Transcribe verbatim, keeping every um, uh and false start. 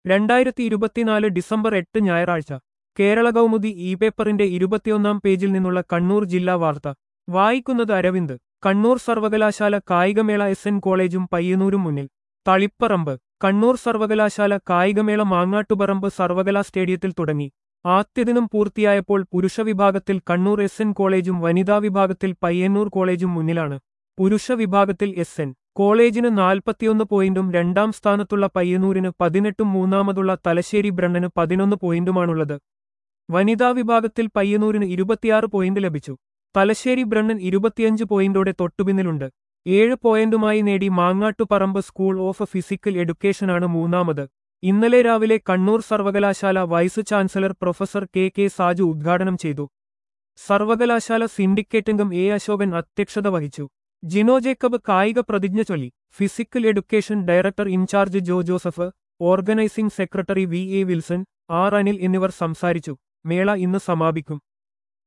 രണ്ടായിരത്തി ഇരുപത്തിനാല് ഡിസംബർ എട്ട് ഞായറാഴ്ച കേരള കൗമുദി ഇ പേപ്പറിന്റെ ഇരുപത്തിയൊന്നാം പേജിൽ നിന്നുള്ള കണ്ണൂർ ജില്ലാ വാർത്ത വായിക്കുന്നത് അരവിന്ദ്. കണ്ണൂർ സർവകലാശാല കായികമേള എസ് എൻ കോളേജും പയ്യന്നൂരും മുന്നിൽ. തളിപ്പറമ്പ്. കണ്ണൂർ സർവകലാശാല കായികമേള മാങ്ങാട്ടുപറമ്പ് സർവകലാ സ്റ്റേഡിയത്തിൽ തുടങ്ങി. ആദ്യദിനം പൂർത്തിയായപ്പോൾ പുരുഷ വിഭാഗത്തിൽ കണ്ണൂർ എസ് എൻ കോളേജും വനിതാ വിഭാഗത്തിൽ പയ്യന്നൂർ കോളേജും മുന്നിലാണ്. പുരുഷ വിഭാഗത്തിൽ എസ് എൻ കോളേജിന് നാൽപ്പത്തിയൊന്ന് പോയിന്റും രണ്ടാം സ്ഥാനത്തുള്ള പയ്യന്നൂരിന് പതിനെട്ടും മൂന്നാമതുള്ള തലശ്ശേരി ബ്രണ്ണന് പതിനൊന്ന് പോയിന്റുമാണുള്ളത്. വനിതാ വിഭാഗത്തിൽ പയ്യന്നൂരിന് ഇരുപത്തിയാറ് പോയിന്റ് ലഭിച്ചു. തലശ്ശേരി ബ്രണ്ണൻ ഇരുപത്തിയഞ്ച് പോയിന്റോടെ തൊട്ടുപിന്നിലുണ്ട്. ഏഴ് പോയിന്റുമായി നേടി മാങ്ങാട്ടുപറമ്പ് സ്കൂൾ ഓഫ് ഫിസിക്കൽ എഡ്യൂക്കേഷനാണ് മൂന്നാമത്. ഇന്നലെ രാവിലെ കണ്ണൂർ സർവകലാശാല vice chancellor professor K K Saju ഉദ്ഘാടനം ചെയ്തു. സർവകലാശാല സിൻഡിക്കേറ്റ് അംഗം എ അശോകൻ അധ്യക്ഷത വഹിച്ചു. ജിനോ ജേക്കബ് കായിക പ്രതിജ്ഞ ചൊല്ലി. Physical education director in charge Jo Joseph, organising secretary V A Wilson, R Anil എന്നിവർ സംസാരിച്ചു. മേള ഇന്ന് സമാപിക്കും.